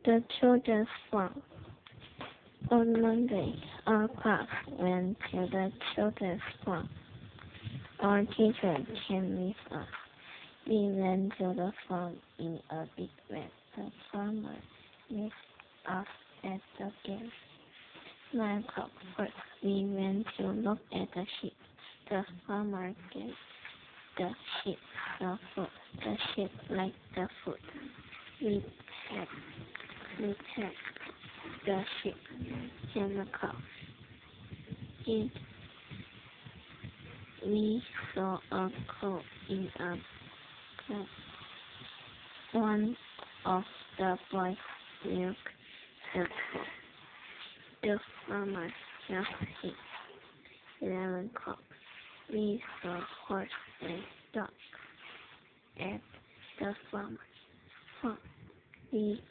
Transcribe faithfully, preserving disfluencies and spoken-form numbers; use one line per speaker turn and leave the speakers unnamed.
The children's farm. On Monday, our class went to the children's farm. Our teacher came with us. We went to the farm in a big van. The farmer met us at the gate. Nine o'clock first, we went to look at the sheep. The farmer gave the sheep the food. The sheep liked the food. We had we had the sheep and the cow. It, we saw a cow in a cup. One of the boys milked the cow. The farmer just hit eleven o'clock. We saw horse and dog at the farmer's farm. We